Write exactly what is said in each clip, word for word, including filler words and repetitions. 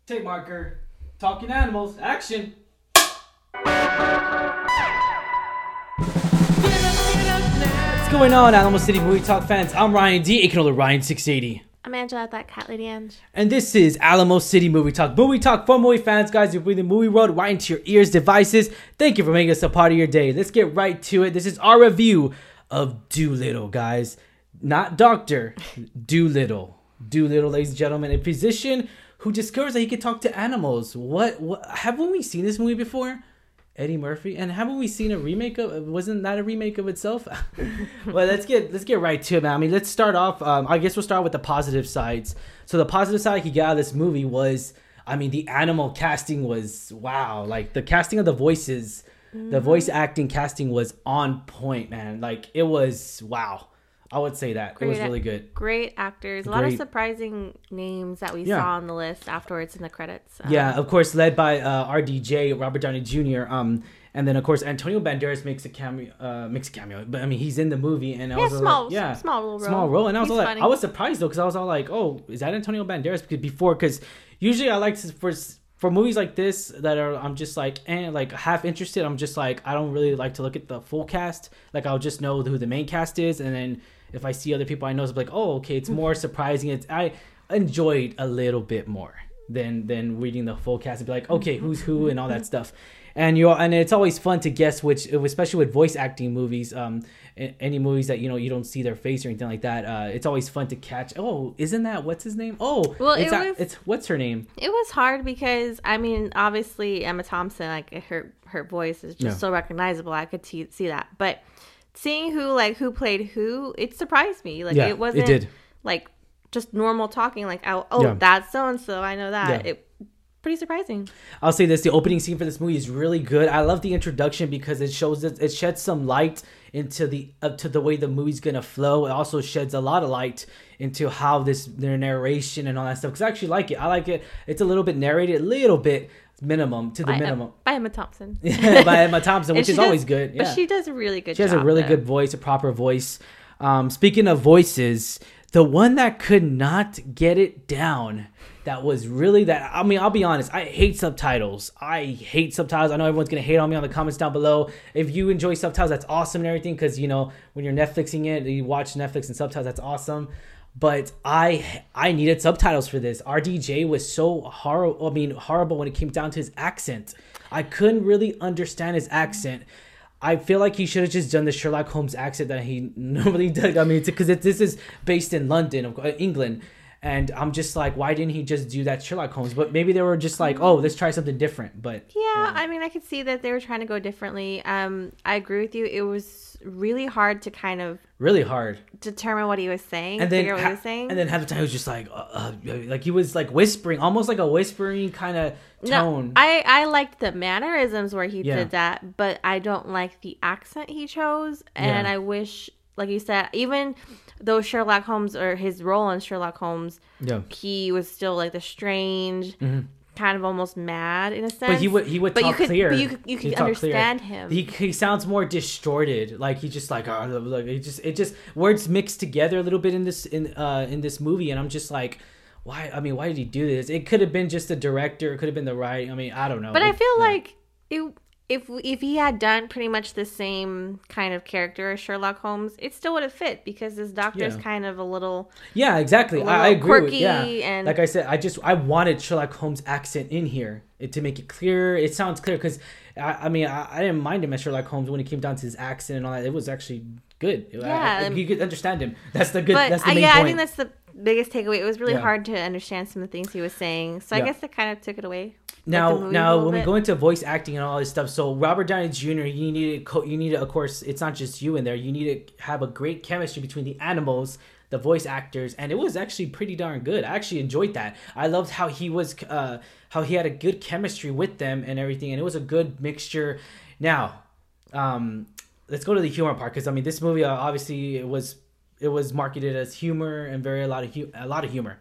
Tape marker. Talking animals. Action. What's going on, Animal City Movie Talk fans? I'm Ryan D, aka Ryan six eighty. I'm Angela, that cat lady Ange. And this is Alamo City Movie Talk. Movie Talk for movie fans, guys. You bring the movie world right into your ears, devices. Thank you for making us a part of your day. Let's get right to it. This is our review of Dolittle, guys. Not Doctor Dolittle. Dolittle, ladies and gentlemen, a physician who discovers that he can talk to animals. What? What? Haven't we seen this movie before? Eddie Murphy, and haven't we seen a remake of? Wasn't that a remake of itself? Well, let's get let's get right to it, man. I mean, let's start off. Um, I guess we'll start with the positive sides. So the positive side he got out of this movie was, I mean, the animal casting was wow. Like the casting of the voices, mm-hmm. the voice acting casting was on point, man. Like it was wow. I would say that. Great, it was really good. Great actors. A great. lot of surprising names that we yeah. saw on the list afterwards in the credits. Um, yeah, of course, led by uh, R D J, Robert Downey Junior Um, and then, of course, Antonio Banderas makes a cameo. Uh, makes a cameo. But, I mean, he's in the movie. And I yeah, was small, like, yeah, small role. Small role. And I was he's like, funny. I was surprised, though, because I was all like, oh, is that Antonio Banderas? Because before, because usually I like to, for... For movies like this that are, I'm just like, eh, like half interested. I'm just like, I don't really like to look at the full cast. Like I'll just know who the main cast is, and then if I see other people I know, it's like, oh, okay, it's more surprising. It's I enjoyed a little bit more than than reading the full cast and be like, okay, who's who and all that stuff. And you and it's always fun to guess which, especially with voice acting movies, um, any movies that you know you don't see their face or anything like that. Uh, it's always fun to catch. Oh, isn't that what's his name? Oh, well, it's, it a, was, it's what's her name? It was hard because I mean, obviously Emma Thompson, like her her voice is just yeah. so recognizable. I could see see that, but seeing who like who played who, it surprised me. Like yeah, it wasn't it did. like just normal talking. Like oh, oh yeah. that's so and so. I know that. Yeah. It, Pretty surprising. I'll say this: the opening scene for this movie is really good. I love the introduction because it shows that it sheds some light into the up to the way the movie's gonna flow. It also sheds a lot of light into how this their narration and all that stuff. Because I actually like it. I like it. It's a little bit narrated, a little bit minimum to the by, minimum. Uh, by Emma Thompson. By Emma Thompson, which is does, always good. Yeah. But she does a really good. She has job, a really though. good voice, a proper voice. Um, speaking of voices, the one that could not get it down. That was really that. I mean, I'll be honest. I hate subtitles. I hate subtitles. I know everyone's going to hate on me on the comments down below. If you enjoy subtitles, that's awesome and everything. Because, you know, when you're Netflixing it, you watch Netflix and subtitles, that's awesome. But I I needed subtitles for this. R D J was so horrible. I mean, horrible when it came down to his accent. I couldn't really understand his accent. I feel like he should have just done the Sherlock Holmes accent that he normally does. I mean, because this is based in London, England. And I'm just like, why didn't he just do that Sherlock Holmes? But maybe they were just like, oh, let's try something different. But yeah, yeah. I mean, I could see that they were trying to go differently. Um, I agree with you. It was really hard to kind of really hard determine what he was saying, and then figure out what ha- he was saying. And then half the time he was just like, uh, uh, like he was like whispering, almost like a whispering kind of tone. No, I I liked the mannerisms where he yeah. did that, but I don't like the accent he chose, and yeah. I wish, like you said, even though Sherlock Holmes or his role in Sherlock Holmes, yeah. he was still like the strange, mm-hmm. kind of almost mad in a sense. But he would he would but talk you could, clear. But you could, you could understand clear. him. He he sounds more distorted. Like he just like, oh, like it just it just words mixed together a little bit in this in uh in this movie, and I'm just like, why? I mean, why did he do this? It could have been just the director. It could have been the right. I mean, I don't know. But it, I feel yeah. like it. If if he had done pretty much the same kind of character as Sherlock Holmes, it still would have fit because this doctor's yeah. kind of a little yeah exactly. Little I, I agree. With, yeah, and like I said, I just I wanted Sherlock Holmes accent in here it, to make it clear. It sounds clear because I, I mean I, I didn't mind him as Sherlock Holmes when it came down to his accent and all that. It was actually good. Yeah, I, I, you could understand him. That's the good. But, that's the main uh, yeah, point. I think that's the biggest takeaway. It was really yeah. hard to understand some of the things he was saying, so yeah. I guess it kind of took it away. Now, now, when bit. we go into voice acting and all this stuff, so Robert Downey Junior, you need to, you need to, of course, it's not just you in there. You need to have a great chemistry between the animals, the voice actors, and it was actually pretty darn good. I actually enjoyed that. I loved how he was, uh, how he had a good chemistry with them and everything, and it was a good mixture. Now, um, let's go to the humor part because I mean, this movie uh, obviously it was it was marketed as humor and very a lot of hu- a lot of humor.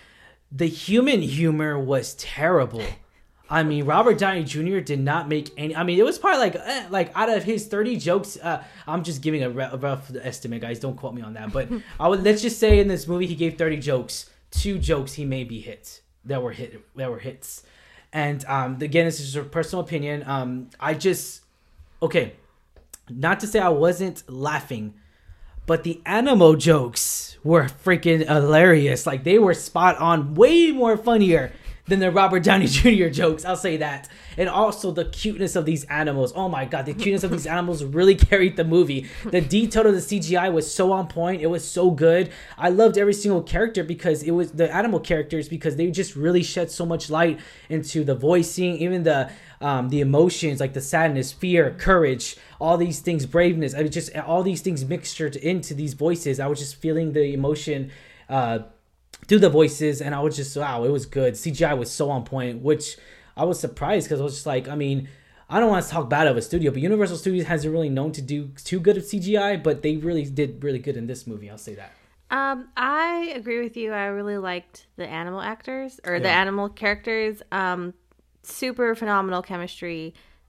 The human humor was terrible. I mean, Robert Downey Junior did not make any. I mean, it was probably like, eh, like out of his thirty jokes. Uh, I'm just giving a, r- a rough estimate, guys. Don't quote me on that. But I would let's just say in this movie he gave thirty jokes. Two jokes he maybe hit. that were hit that were hits. And um, again, this is just a personal opinion. Um, I just okay, not to say I wasn't laughing, but the Animo jokes were freaking hilarious. Like they were spot on, way more funnier than the Robert Downey Junior jokes. I'll say that. And also the cuteness of these animals. Oh my god, the cuteness of these animals really carried the movie. The detail of the C G I was so on point. It was so good. I loved every single character because it was the animal characters because they just really shed so much light into the voicing, even the um, the emotions like the sadness, fear, courage, all these things, braveness. I mean, just all these things mixtured into these voices. I was just feeling the emotion uh, through the voices, and I was just wow, it was good. C G I was so on point, which I was surprised because I was just like, I mean, I don't want to talk bad of a studio, but Universal Studios hasn't really known to do too good of C G I, but they really did really good in this movie. I'll say that. Um, I agree with you. I really liked the animal actors or yeah. the animal characters. Um, super phenomenal chemistry.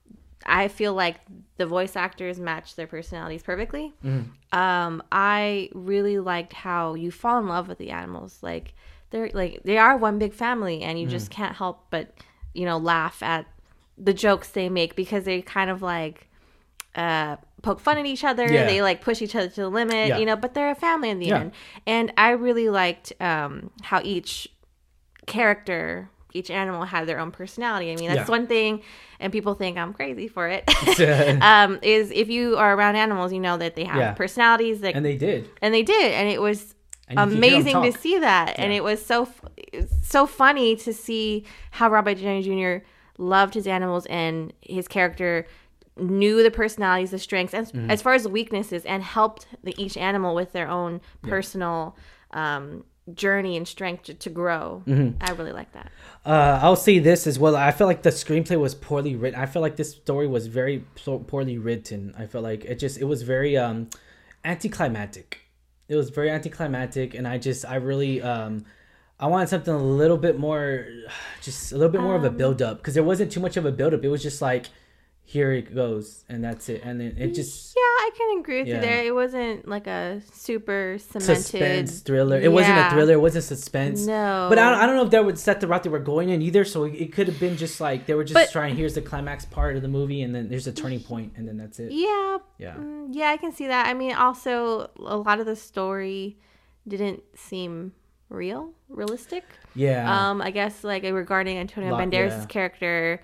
I feel like the voice actors match their personalities perfectly. Mm-hmm. Um, I really liked how you fall in love with the animals. Like they're like they are one big family, and you mm-hmm. just can't help but you know laugh at the jokes they make because they kind of like uh, poke fun at each other. Yeah. They like push each other to the limit, yeah. you know. But they're a family in the yeah. end, and I really liked um, how each character. Each animal had their own personality. I mean, that's yeah. one thing, and people think I'm crazy for it. um, is if you are around animals, you know that they have yeah. personalities. That, and they did. And they did. And it was amazing to see that. Yeah. And it was so so funny to see how Robert Downey Junior loved his animals and his character knew the personalities, the strengths, and mm-hmm. as far as the weaknesses, and helped the, each animal with their own personal um journey and strength to, to grow. Mm-hmm. I really like that. Uh, I'll say this as well. I feel like the screenplay was poorly written. I feel like this story was very poorly written. I felt like it just, it was very um, anticlimactic. It was very anticlimactic. And I just, I really, um, I wanted something a little bit more, just a little bit more um, of a build up. Because there wasn't too much of a build up. It was just like, here it goes, and that's it. And then it just... Yeah, I can agree with yeah. you there. It wasn't like a super cemented... Suspense thriller. It yeah. wasn't a thriller. It wasn't suspense. No. But I don't, I don't know if that would set the route they were going in either, so it, it could have been just like, they were just but, trying, here's the climax part of the movie, and then there's a turning point, and then that's it. Yeah. Yeah. Mm, yeah, I can see that. I mean, also, a lot of the story didn't seem... real realistic yeah um I guess like regarding Antonio Lot, Banderas' yeah. character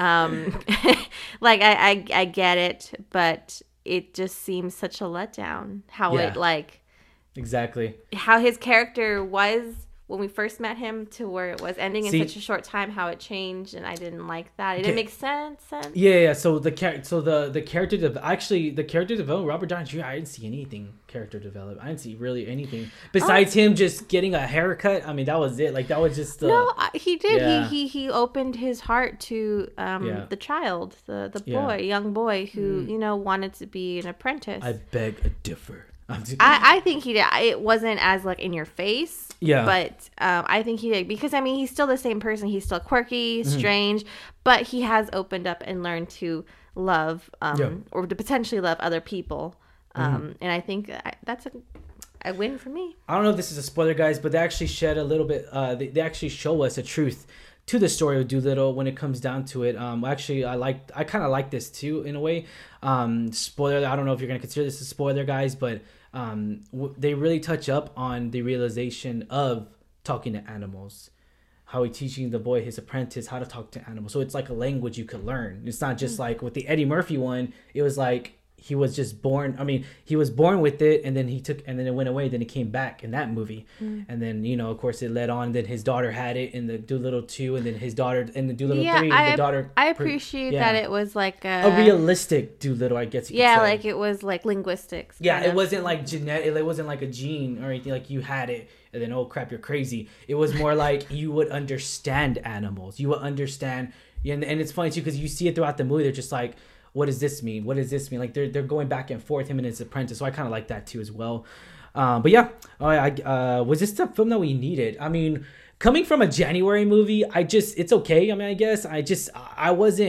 um like I, I I get it, but it just seems such a letdown how yeah. it like exactly how his character was when we first met him to where it was ending in See, such a short time, how it changed, and I didn't like that. It didn't make sense. sense. Yeah, yeah. So the char- so the the character de- actually the character development, Robert Downey Junior I didn't see anything character development. I didn't see really anything besides oh. him just getting a haircut. I mean, that was it. Like that was just the, no. He did. Yeah. He he he opened his heart to um yeah. the child, the the boy, yeah. young boy who mm. you know wanted to be an apprentice. I beg a differ. I, I think he did. It wasn't as like in your face. Yeah. But um, I think he did because I mean he's still the same person. He's still quirky, strange, mm-hmm. but he has opened up and learned to love um, yeah. or to potentially love other people. Um, mm-hmm. And I think I, that's a, a win for me. I don't know if this is a spoiler, guys, but they actually shed a little bit. Uh, they, they actually show us a truth to the story of Dolittle when it comes down to it. Um, actually, I like I kind of like this too in a way. Um, spoiler. I don't know if you're gonna consider this a spoiler, guys, but. Um, w- they really touch up on the realization of talking to animals, how he teaching the boy, his apprentice, how to talk to animals. So it's like a language you could learn. It's not just like with the Eddie Murphy one. It was like he was just born. I mean, he was born with it, and then he took, and then it went away. Then it came back in that movie, mm. and then you know, of course, it led on. Then his daughter had it in the Dolittle two, and then his daughter in the Dolittle yeah, three. I, And the daughter. I appreciate yeah. that it was like a, a realistic Dolittle, I guess. You yeah, could say. like it was like linguistics. Yeah, it of. wasn't like genetic. It wasn't like a gene or anything. Like you had it, and then oh crap, you're crazy. It was more like you would understand animals. You would understand, and and it's funny too because you see it throughout the movie. They're just like. What does this mean? What does this mean? Like they're they're going back and forth, him and his apprentice. So I kind of like that too as well. Um, but yeah, I, uh, was this the film that we needed? I mean, coming from a January movie, I just it's okay. I mean, I guess I just I wasn't.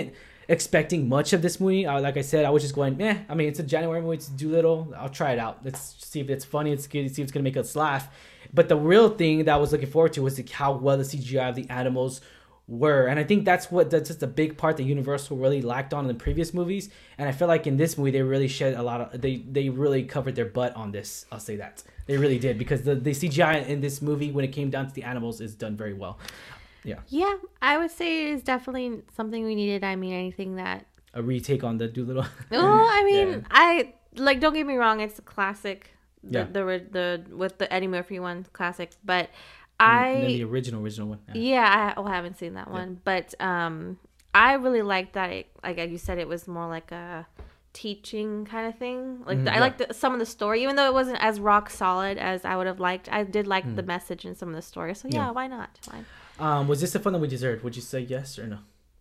expecting much of this movie. Uh, like I said, I was just going, eh. I mean, it's a January movie. It's Doolittle. I'll try it out. Let's see if it's funny. Let's see if it's gonna make us laugh. But the real thing that I was looking forward to was like how well the C G I of the animals were, and I think that's what that's just a big part that Universal really lacked on in the previous movies. And I feel like in this movie they really shed a lot of they they really covered their butt on this. I'll say that they really did, because the the C G I in this movie when it came down to the animals is done very well. Yeah. Yeah, I would say it is definitely something we needed. I mean, anything that A retake on the Doolittle. Oh, I mean, Yeah. I like. Don't get me wrong; it's a classic. The, Yeah. the the the with the Eddie Murphy one, classic. But And then I the original original one. Yeah. yeah, I, oh, I haven't seen that one. But um, I really liked that. It, like you said, it was more like a teaching kind of thing. Like Mhm, the, I yeah. liked the, some of the story, even though it wasn't as rock solid as I would have liked. I did like the message in some of the story. So yeah, Yeah. why not? Why? Um, was this the fun that we deserved? Would you say yes or no?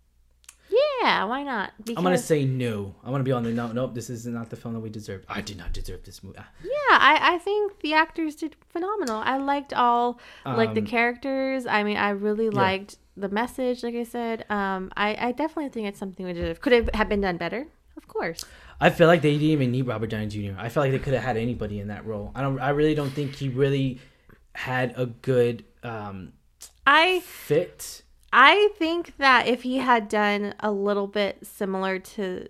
Yeah, why not? Because, I'm gonna say no. I'm gonna be on the no. Nope, this is not the film that we deserved. I did not deserve this movie. Ah. yeah, I, I think the actors did phenomenal. I liked all like the Um, characters. I mean, I really liked the message. Like I said, um, I, I definitely think it's something we deserve. Could it have been done better? Of course. I feel like they didn't even need Robert Downey Junior I feel like they could have had anybody in that role. I don't. I really don't think he really had a good um, I fit. I think that if he had done a little bit similar to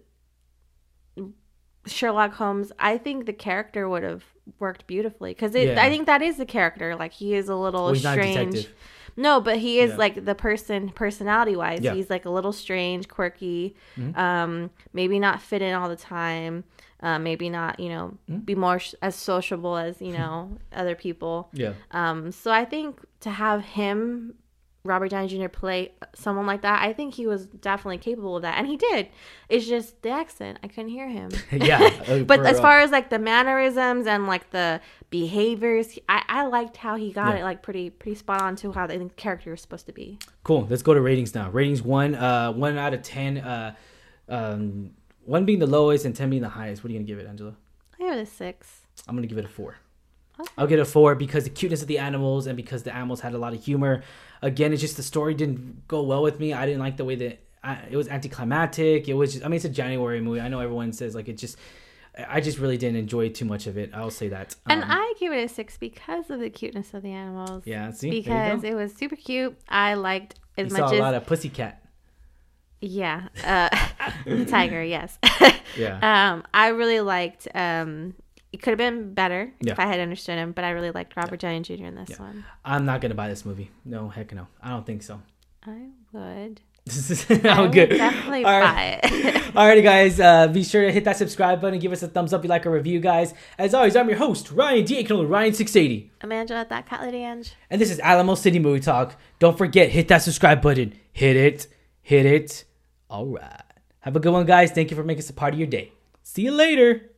Sherlock Holmes, I think the character would have worked beautifully. Because Yeah. I think that is the character. Like, he is a little Well, he's not a strange. detective. No, but he is Yeah. like the person, personality wise. Yeah. He's like a little strange, quirky, Mhm. um, maybe not fit in all the time. Uh, maybe not, you know, Mhm. be more sh- as sociable as, you know, other people. Yeah. Um, so I think to have him, Robert Downey Junior, play someone like that, I think he was definitely capable of that, and he did. It's just the accent; I couldn't hear him. Yeah. uh, But for, as uh, far as like the mannerisms and like the behaviors, I, I liked how he got Yeah. it like pretty pretty spot on to how the character was supposed to be. Cool. Let's go to ratings now. Ratings one, uh, one out of ten. Uh, um, one being the lowest and ten being the highest. What are you gonna give it, Angela? I give it a six. I'm gonna give it a four. Okay. I'll get a four because the cuteness of the animals and because the animals had a lot of humor. Again, it's just the story didn't go well with me. I didn't like the way that I, it was anticlimactic. It was just, I mean, it's a January movie. I know everyone says like it just, I just really didn't enjoy too much of it. I'll say that. And Um, I give it a six because of the cuteness of the animals. yeah, see, there you Because go. it was super cute. I liked as You much saw a as lot of pussycat. yeah, uh, the tiger. Yes. Yeah. Um, I really liked. Um, it could have been better Yeah. if I had understood him, but I really liked Robert Downey Junior in this Yeah. one. I'm not gonna buy this movie. No, heck no. I don't think so. I would. I'm I would good. definitely All right. buy it. Alrighty, guys. Uh, be sure to hit that subscribe button. Give us a thumbs up if you like our review, guys. As always, I'm your host, Ryan D. Ryan six eighty. I'm Angela at that cat lady Ange. And this is Alamo City Movie Talk. Don't forget, hit that subscribe button. Hit it. Hit it. All right. Have a good one, guys. Thank you for making us a part of your day. See you later.